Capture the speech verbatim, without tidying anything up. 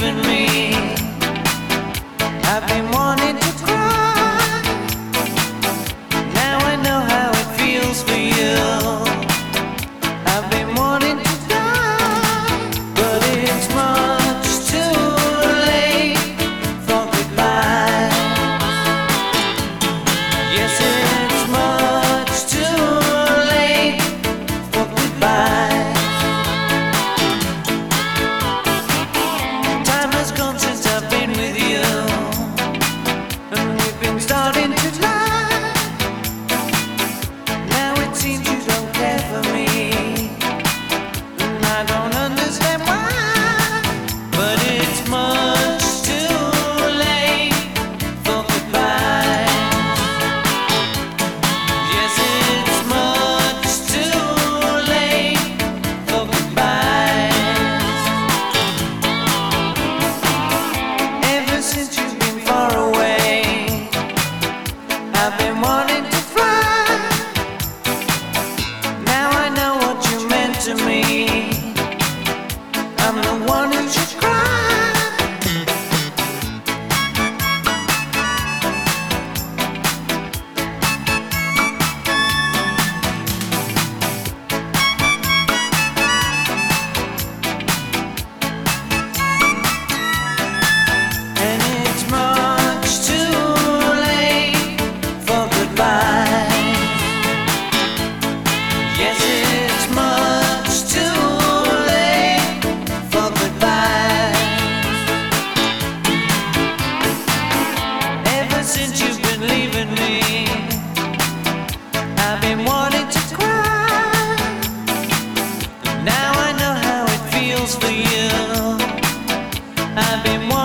leaving me. I've been wanting to cry. Now I know how it feels for you. I've been wanting to die, but it's much too late for goodbye. Yes, it's much too late for goodbye. Time has gone since I've been with you, and we've been starting to lie. Now it seems you don't care for me, and I don't understand why. But it's much too late for goodbye. Yes, it's much too late for goodbye. Ever since you've been far away, I've been wanting to fly. Now I know what you meant to me. I'm the one who should cry. And it's much too late for goodbye. Yes, it's much too late for goodbye. Ever since you've been leaving me, I've been wanting to cry. Now I know how it feels for you. I've been